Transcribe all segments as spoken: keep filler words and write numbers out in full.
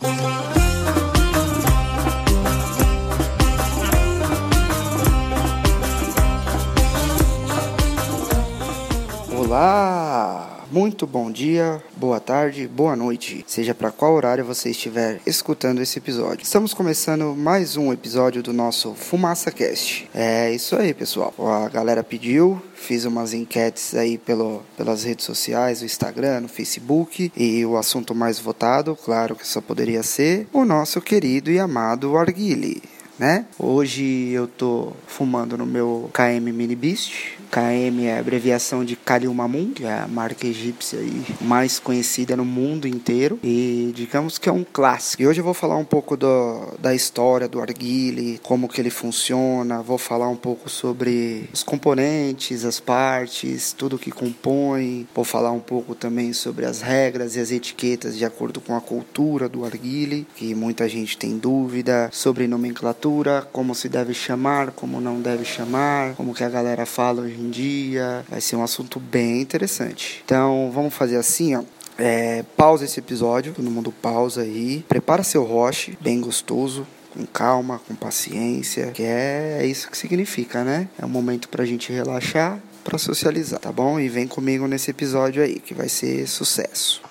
Olá! Muito bom dia, boa tarde, boa noite, seja para qual horário você estiver escutando esse episódio. Estamos começando mais um episódio do nosso Fumaça Cast. É isso aí, pessoal. A galera pediu, fiz umas enquetes aí pelo, pelas redes sociais, no Instagram, no Facebook, e o assunto mais votado, claro que só poderia ser o nosso querido e amado Arguile, né? Hoje eu tô fumando no meu K M Mini Beast. K M é a abreviação de Khalil Mamun, que é a marca egípcia aí mais conhecida no mundo inteiro, e digamos que é um clássico. E hoje eu vou falar um pouco do, da história do Arguile, como que ele funciona, vou falar um pouco sobre os componentes, as partes, tudo que compõe, vou falar um pouco também sobre as regras e as etiquetas de acordo com a cultura do Arguile, que muita gente tem dúvida sobre nomenclatura, como se deve chamar, como não deve chamar, como que a galera fala hoje em dia. Vai ser um assunto bem interessante. Então vamos fazer assim, ó. É, pausa esse episódio, todo mundo pausa aí, prepara seu roche, bem gostoso, com calma, com paciência, que é isso que significa, né? É um momento pra gente relaxar, pra socializar, tá bom? E vem comigo nesse episódio aí, que vai ser sucesso.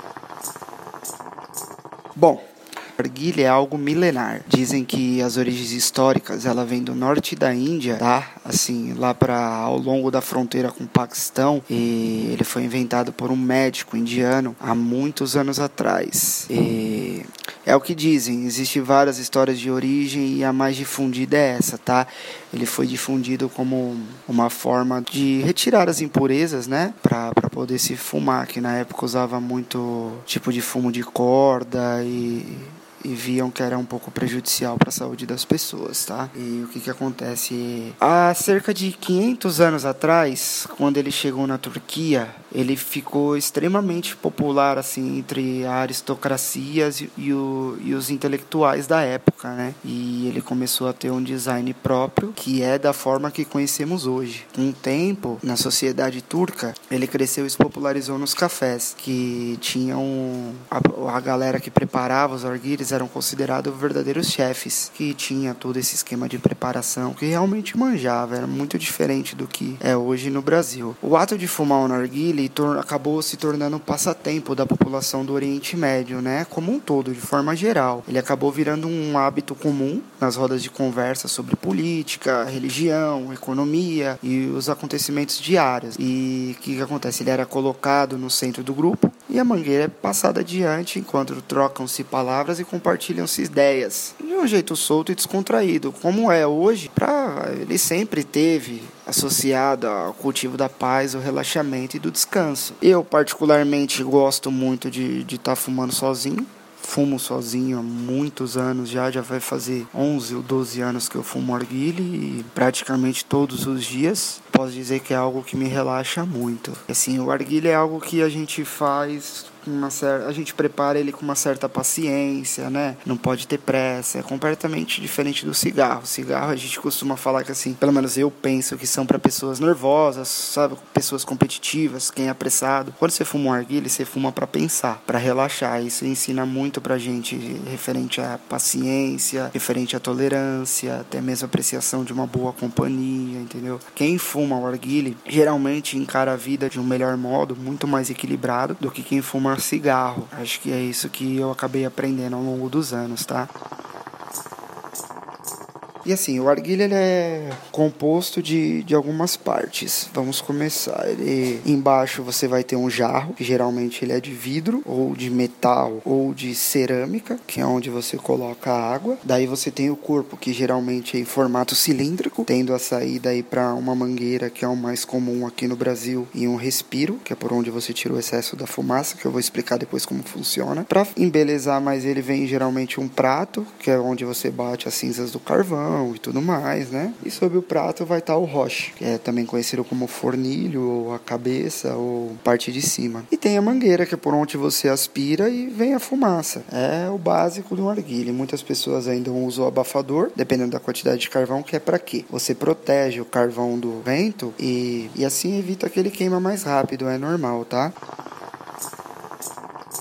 Bom, Arguile é algo milenar. Dizem que as origens históricas ela vem do norte da Índia, tá? Assim, lá para ao longo da fronteira com o Paquistão, e ele foi inventado por um médico indiano há muitos anos atrás. E é o que dizem, existem várias histórias de origem e a mais difundida é essa, tá? Ele foi difundido como uma forma de retirar as impurezas, né? Para para poder se fumar, que na época usava muito tipo de fumo de corda e e viam que era um pouco prejudicial para a saúde das pessoas, tá? E o que que acontece? Há cerca de quinhentos anos atrás, quando ele chegou na Turquia, ele ficou extremamente popular, assim, entre a aristocracia e, o, e os intelectuais da época, né? E ele começou a ter um design próprio, que é da forma que conhecemos hoje. Com o tempo, na sociedade turca, ele cresceu e se popularizou nos cafés, que tinham a, a galera que preparava os arguiles eram considerados verdadeiros chefes, que tinha todo esse esquema de preparação, que realmente manjava, era muito diferente do que é hoje no Brasil. O ato de fumar um narguilé tor- acabou se tornando um passatempo da população do Oriente Médio, né, como um todo, de forma geral. Ele acabou virando um hábito comum nas rodas de conversa sobre política, religião, economia e os acontecimentos diários. E o que, que acontece? Ele era colocado no centro do grupo e a mangueira é passada adiante enquanto trocam-se palavras e compartilham-se ideias de um jeito solto e descontraído, como é hoje. Pra, ele sempre teve associado ao cultivo da paz, o relaxamento e do descanso. Eu particularmente gosto muito de estar tá fumando sozinho. Fumo sozinho há muitos anos já, já vai fazer onze ou doze anos que eu fumo arguile e praticamente todos os dias. Posso dizer que é algo que me relaxa muito. Assim, o arguile é algo que a gente faz com uma certa, a gente prepara ele com uma certa paciência, né? Não pode ter pressa, é completamente diferente do cigarro. O cigarro a gente costuma falar que assim, pelo menos eu penso que são para pessoas nervosas, sabe? Pessoas competitivas, quem é apressado. Quando você fuma um arguile, você fuma para pensar, para relaxar. Isso ensina muito pra gente referente à paciência, referente à tolerância, até mesmo a apreciação de uma boa companhia, entendeu? Quem fuma o arguile geralmente encara a vida de um melhor modo, muito mais equilibrado do que quem fuma cigarro. Acho que é isso que eu acabei aprendendo ao longo dos anos, tá? E assim, o arguile ele é composto de, de algumas partes. Vamos começar. Ele, embaixo você vai ter um jarro, que geralmente ele é de vidro, ou de metal, ou de cerâmica, que é onde você coloca a água. Daí você tem o corpo, que geralmente é em formato cilíndrico, tendo a saída aí para uma mangueira, que é o mais comum aqui no Brasil, e um respiro, que é por onde você tira o excesso da fumaça, que eu vou explicar depois como funciona. Para embelezar mais ele, vem geralmente um prato, que é onde você bate as cinzas do carvão e tudo mais, né? E sobre o prato vai estar o roche, que é também conhecido como fornilho, ou a cabeça, ou parte de cima. E tem a mangueira, que é por onde você aspira e vem a fumaça. É o básico do arguile. Muitas pessoas ainda usam o abafador, dependendo da quantidade de carvão, que é para quê? Você protege o carvão do vento e, e assim evita que ele queima mais rápido, é normal, tá?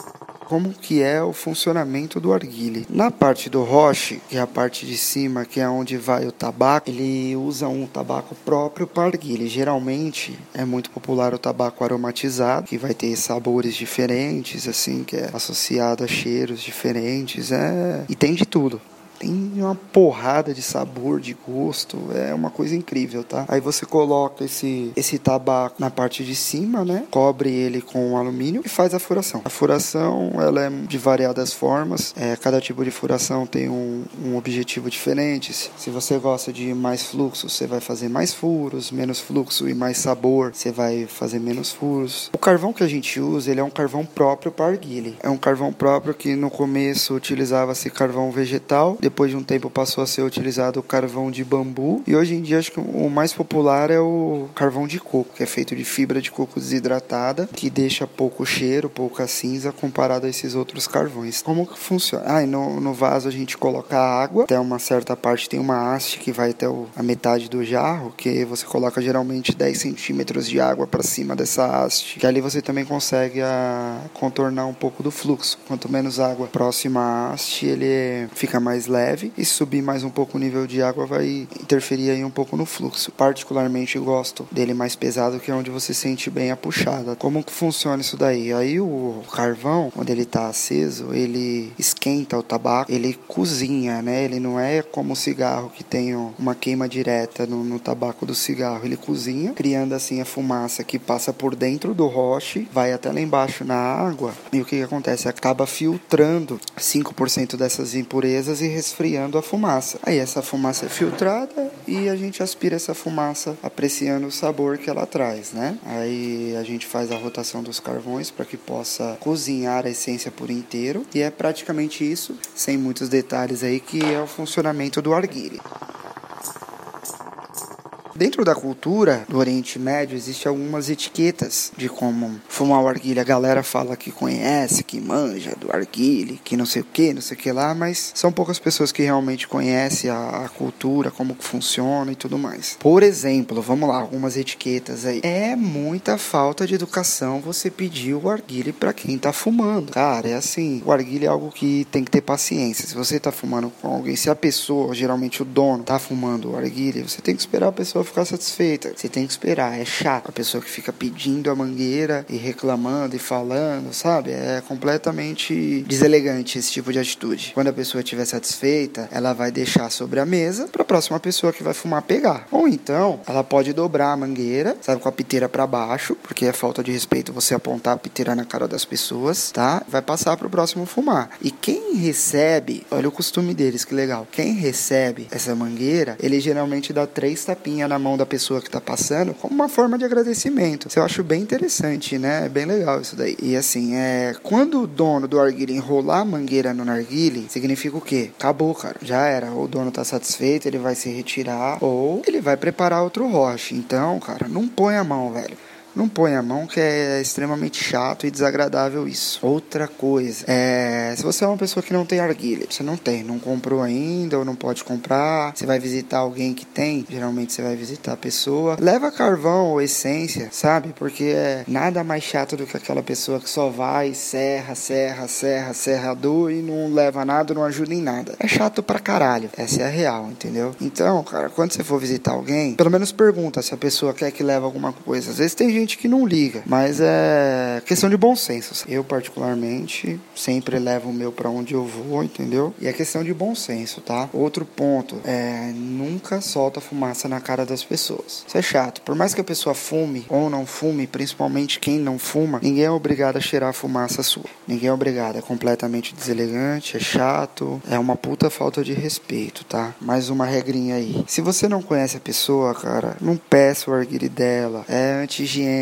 Como que é o funcionamento do arguile? Na parte do roche, que é a parte de cima, que é onde vai o tabaco, ele usa um tabaco próprio para arguile. Geralmente é muito popular o tabaco aromatizado, que vai ter sabores diferentes, assim, que é associado a cheiros diferentes, é... e tem de tudo. Tem uma porrada de sabor, de gosto, é uma coisa incrível, tá? Aí você coloca esse, esse tabaco na parte de cima, né? Cobre ele com alumínio e faz a furação. A furação, ela é de variadas formas, é, cada tipo de furação tem um, um objetivo diferente. Se você gosta de mais fluxo, você vai fazer mais furos, menos fluxo e mais sabor, você vai fazer menos furos. O carvão que a gente usa, ele é um carvão próprio para arguile. É um carvão próprio que no começo utilizava-se carvão vegetal, depois de um tempo passou a ser utilizado o carvão de bambu e hoje em dia acho que o mais popular é o carvão de coco, que é feito de fibra de coco desidratada, que deixa pouco cheiro, pouca cinza comparado a esses outros carvões. Como que funciona? Ah, e no, no vaso a gente coloca água, até uma certa parte tem uma haste que vai até o, a metade do jarro, que você coloca geralmente dez centímetros de água para cima dessa haste, que ali você também consegue a, contornar um pouco do fluxo. Quanto menos água próxima à haste, ele fica mais leve, e subir mais um pouco o nível de água vai interferir aí um pouco no fluxo. Particularmente gosto dele mais pesado, que é onde você sente bem a puxada. Como que funciona isso daí? Aí o carvão, quando ele está aceso, ele esquenta o tabaco, ele cozinha, né? Ele não é como o cigarro que tem uma queima direta no, no tabaco do cigarro. Ele cozinha, criando assim a fumaça que passa por dentro do roche, vai até lá embaixo na água, e o que, que acontece? Acaba filtrando cinco por cento dessas impurezas e resfriando a fumaça. Aí essa fumaça é filtrada e a gente aspira essa fumaça apreciando o sabor que ela traz, né? Aí a gente faz a rotação dos carvões para que possa cozinhar a essência por inteiro, e é praticamente isso, sem muitos detalhes aí, que é o funcionamento do arguile. Dentro da cultura do Oriente Médio, existem algumas etiquetas de como fumar o arguile. A galera fala que conhece, que manja do arguile, que não sei o que, não sei o que lá, mas são poucas pessoas que realmente conhecem a, a cultura, como que funciona e tudo mais. Por exemplo, vamos lá, algumas etiquetas aí. É muita falta de educação você pedir o arguile para quem tá fumando. Cara, é assim, o arguile é algo que tem que ter paciência. Se você tá fumando com alguém, se a pessoa, geralmente o dono, tá fumando o arguile, você tem que esperar a pessoa ficar satisfeita. Você tem que esperar. É chato a pessoa que fica pedindo a mangueira e reclamando e falando, sabe? É completamente deselegante esse tipo de atitude. Quando a pessoa estiver satisfeita, ela vai deixar sobre a mesa para a próxima pessoa que vai fumar pegar. Ou então, ela pode dobrar a mangueira, sabe, com a piteira para baixo, porque é falta de respeito você apontar a piteira na cara das pessoas, tá? Vai passar para o próximo fumar. E quem recebe, olha o costume deles, que legal. Quem recebe essa mangueira, ele geralmente dá três tapinhas na mão da pessoa que tá passando, como uma forma de agradecimento. Isso eu acho bem interessante, né? É bem legal isso daí. E assim, é... quando o dono do arguile enrolar a mangueira no narguile, significa o quê? Acabou, cara. Já era. Ou o dono tá satisfeito, ele vai se retirar, ou ele vai preparar outro roche. Então, cara, não põe a mão, velho. Não põe a mão, que é extremamente chato e desagradável isso. Outra coisa, é, se você é uma pessoa que não tem arguile, você não tem, não comprou ainda ou não pode comprar, você vai visitar alguém que tem, geralmente você vai visitar a pessoa, leva carvão ou essência, sabe? Porque é nada mais chato do que aquela pessoa que só vai, serra, serra, serra, serrador e não leva nada, não ajuda em nada. É chato pra caralho. Essa é a real, entendeu? Então, cara, quando você for visitar alguém, pelo menos pergunta se a pessoa quer que leve alguma coisa. Às vezes tem gente que não liga, mas é questão de bom senso. Eu, particularmente, sempre levo o meu pra onde eu vou, entendeu? E é questão de bom senso, tá? Outro ponto, é nunca solta fumaça na cara das pessoas. Isso é chato. Por mais que a pessoa fume ou não fume, principalmente quem não fuma, ninguém é obrigado a cheirar a fumaça sua. Ninguém é obrigado. É completamente deselegante, é chato, é uma puta falta de respeito, tá? Mais uma regrinha aí. Se você não conhece a pessoa, cara, não peça o arguile dela. É anti-higiênico.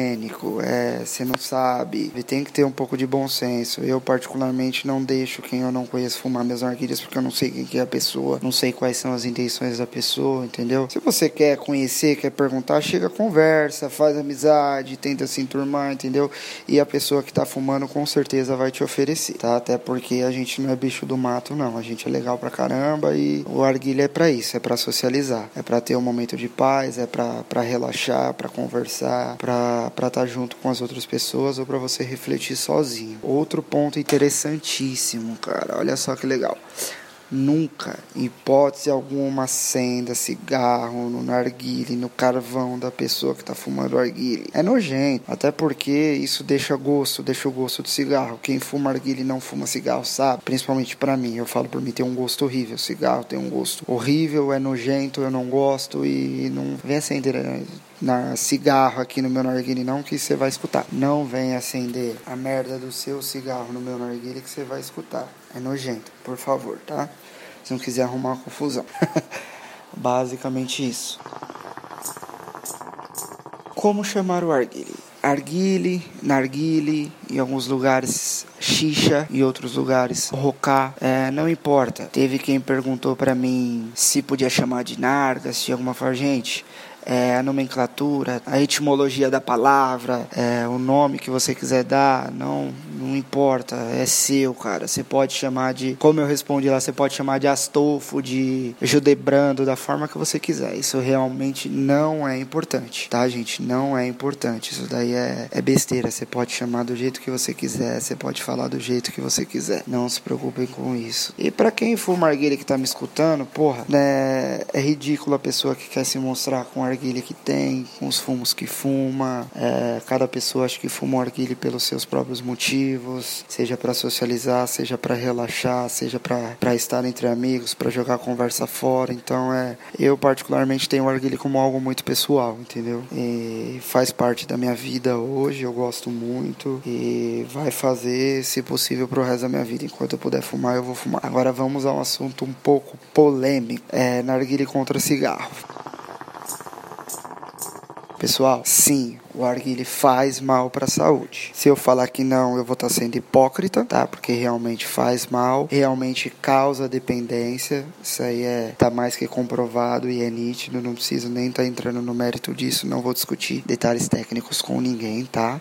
É, você não sabe, tem que ter um pouco de bom senso. Eu particularmente não deixo quem eu não conheço fumar minhas narguilhas, porque eu não sei quem que é a pessoa, não sei quais são as intenções da pessoa, entendeu? Se você quer conhecer, quer perguntar, chega, conversa, faz amizade, tenta se enturmar, entendeu? E a pessoa que tá fumando com certeza vai te oferecer, tá? Até porque a gente não é bicho do mato, não. A gente é legal pra caramba e o arguilha é pra isso, é pra socializar, é pra ter um momento de paz, é pra, pra relaxar, pra conversar, pra para estar junto com as outras pessoas ou para você refletir sozinho. Outro ponto interessantíssimo, cara, olha só que legal. Nunca, em hipótese alguma, acenda cigarro no narguile, no carvão da pessoa que está fumando narguile. É nojento, até porque isso deixa gosto, deixa o gosto do cigarro. Quem fuma narguile e não fuma cigarro sabe, principalmente pra mim, eu falo por mim, tem um gosto horrível. Cigarro tem um gosto horrível, é nojento, eu não gosto e não vem acender na cigarro aqui no meu narguile não, que você vai escutar. Não vem acender a merda do seu cigarro no meu narguile que você vai escutar. É nojento, por favor, tá? Se não quiser arrumar uma confusão. Basicamente isso. Como chamar o arguile? Arguile, narguile, em alguns lugares xixa, em outros lugares rocá, é, não importa. Teve quem perguntou pra mim se podia chamar de nargas, de alguma forma. Gente, é, a nomenclatura, a etimologia da palavra, é, o nome que você quiser dar, não, não importa, é seu, cara. Você pode chamar de, como eu respondi lá, você pode chamar de Astolfo, de Judebrando, da forma que você quiser. Isso realmente não é importante, tá, gente? Não é importante. Isso daí é, é besteira. Você pode chamar do jeito que você quiser, você pode falar do jeito que você quiser. Não se preocupem com isso. E pra quem for narguilha que tá me escutando, porra, né, é ridículo a pessoa que quer se mostrar com a narguilha que tem, com os fumos que fuma. É, cada pessoa acha que fuma narguilha pelos seus próprios motivos, seja para socializar, seja para relaxar, seja para estar entre amigos, para jogar a conversa fora. Então, é, eu particularmente tenho o narguilha como algo muito pessoal, entendeu? E faz parte da minha vida hoje, eu gosto muito e vai fazer, se possível, pro resto da minha vida. Enquanto eu puder fumar, eu vou fumar. Agora vamos a um assunto um pouco polêmico, é narguilha contra cigarro. Pessoal, sim, o narguilé faz mal para a saúde. Se eu falar que não, eu vou estar sendo hipócrita, tá? Porque realmente faz mal, realmente causa dependência. Isso aí é tá mais que comprovado e é nítido. Não preciso nem estar entrando no mérito disso. Não vou discutir detalhes técnicos com ninguém, tá?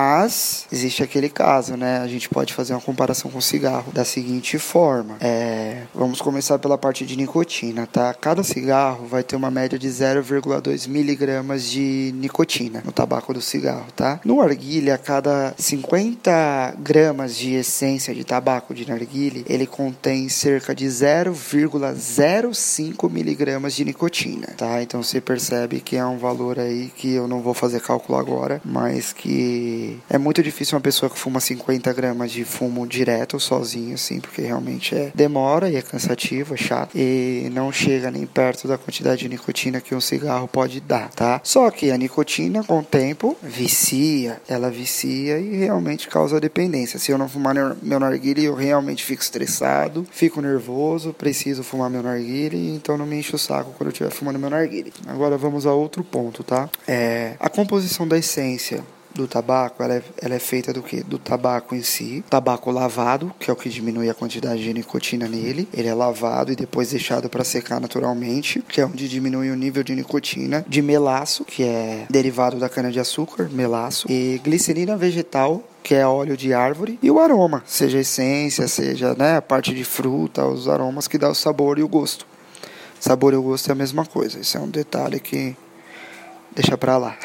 Mas existe aquele caso, né? A gente pode fazer uma comparação com o cigarro da seguinte forma. É, vamos começar pela parte de nicotina, tá? Cada cigarro vai ter uma média de zero vírgula dois miligramas de nicotina no tabaco do cigarro, tá? No narguilé, a cada cinquenta gramas de essência de tabaco de narguilé, ele contém cerca de zero vírgula zero cinco miligramas de nicotina, tá? Então você percebe que é um valor aí que eu não vou fazer cálculo agora, mas que é muito difícil uma pessoa que fuma cinquenta gramas de fumo direto, sozinho, assim, porque realmente é demora e é cansativo, é chato, e não chega nem perto da quantidade de nicotina que um cigarro pode dar, tá? Só que a nicotina, com o tempo, vicia, ela vicia e realmente causa dependência. Se eu não fumar meu narguilé, eu realmente fico estressado, fico nervoso, preciso fumar meu narguilé, então não me enche o saco quando eu estiver fumando meu narguilé. Agora vamos a outro ponto, tá? É, a composição da essência do tabaco, ela é, ela é feita do que? Do tabaco em si, tabaco lavado, que é o que diminui a quantidade de nicotina nele. Ele é lavado e depois deixado para secar naturalmente, que é onde diminui o nível de nicotina. De melaço, que é derivado da cana-de-açúcar, melaço, e glicerina vegetal, que é óleo de árvore, e o aroma, seja essência, seja, né, a parte de fruta, os aromas que dá o sabor e o gosto. Sabor e o gosto é a mesma coisa. Isso é um detalhe que deixa pra lá.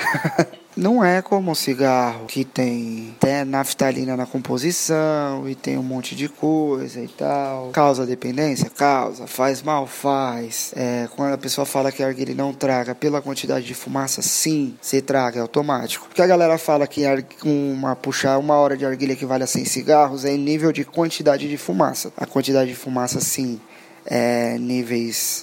Não é como o cigarro, que tem até naftalina na composição e tem um monte de coisa e tal. Causa dependência? Causa. Faz mal? Faz. É, quando a pessoa fala que a narguilé não traga pela quantidade de fumaça, sim, você traga, é automático. Porque a galera fala que uma, puxar uma hora de narguilé equivale a cem cigarros é em nível de quantidade de fumaça. A quantidade de fumaça, sim, é níveis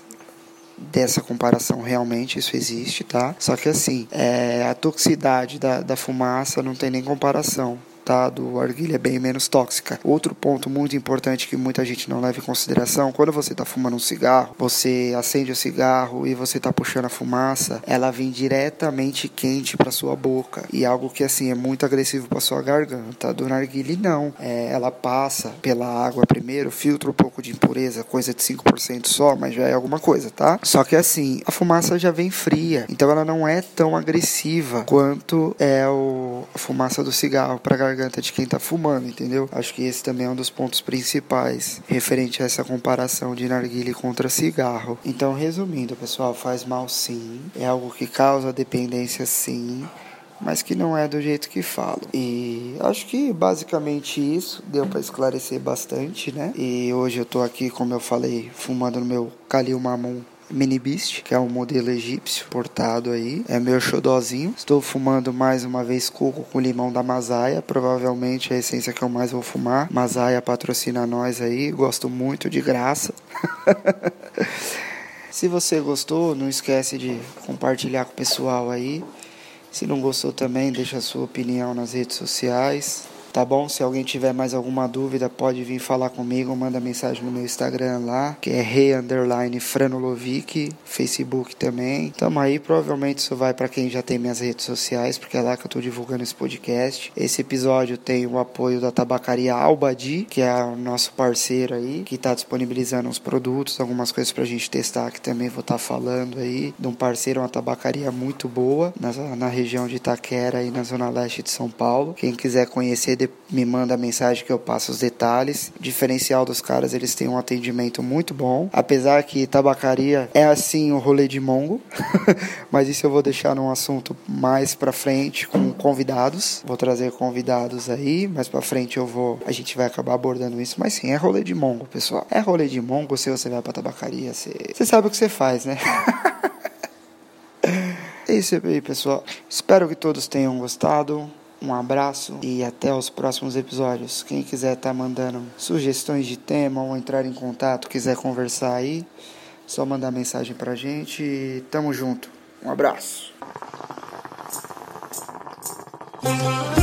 dessa comparação, realmente isso existe, tá? Só que assim, é, a toxicidade da, da fumaça não tem nem comparação, tá? Do narguilé é bem menos tóxica. Outro ponto muito importante que muita gente não leva em consideração, quando você tá fumando um cigarro, você acende o cigarro e você tá puxando a fumaça, ela vem diretamente quente pra sua boca, e algo que assim é muito agressivo pra sua garganta. Do narguilé não, é, ela passa pela água primeiro, filtra um pouco de impureza, coisa de cinco por cento só, mas já é alguma coisa, tá? Só que assim, a fumaça já vem fria, então ela não é tão agressiva quanto é o, a fumaça do cigarro pra garganta garganta de quem tá fumando, entendeu? Acho que esse também é um dos pontos principais referente a essa comparação de narguilé contra cigarro. Então, resumindo, pessoal, faz mal sim, é algo que causa dependência sim, mas que não é do jeito que falo. E acho que basicamente isso deu para esclarecer bastante, né? E hoje eu tô aqui, como eu falei, fumando no meu Khalil Mamoon Mini Beast, que é um modelo egípcio portado aí, é meu xodózinho. Estou fumando mais uma vez coco com limão da Masaya, provavelmente a essência que eu mais vou fumar. Masaya patrocina nós aí, gosto muito, de graça. Se você gostou, não esquece de compartilhar com o pessoal aí. Se não gostou também, deixa a sua opinião nas redes sociais. Tá bom? Se alguém tiver mais alguma dúvida, pode vir falar comigo, manda mensagem no meu Instagram lá, que é rei underline franolovic, Facebook também. Tamo aí, provavelmente isso vai para quem já tem minhas redes sociais, porque é lá que eu tô divulgando esse podcast. Esse episódio tem o apoio da tabacaria Albadi, que é o nosso parceiro aí, que tá disponibilizando uns produtos, algumas coisas pra gente testar, que também vou estar tá falando aí, de um parceiro, uma tabacaria muito boa, na, na região de Itaquera e na zona leste de São Paulo. Quem quiser conhecer, me manda a mensagem que eu passo os detalhes. O diferencial dos caras, eles têm um atendimento muito bom, apesar que tabacaria é assim o rolê de mongo, mas isso eu vou deixar num assunto mais pra frente com convidados. Vou trazer convidados aí, mais pra frente eu vou, a gente vai acabar abordando isso, mas sim, é rolê de mongo, pessoal. É rolê de mongo. Se você vai pra tabacaria, você, você sabe o que você faz, né? É isso aí, pessoal. Espero que todos tenham gostado. Um abraço e até os próximos episódios. Quem quiser estar tá mandando sugestões de tema ou entrar em contato, quiser conversar aí, só mandar mensagem pra gente e tamo junto. Um abraço.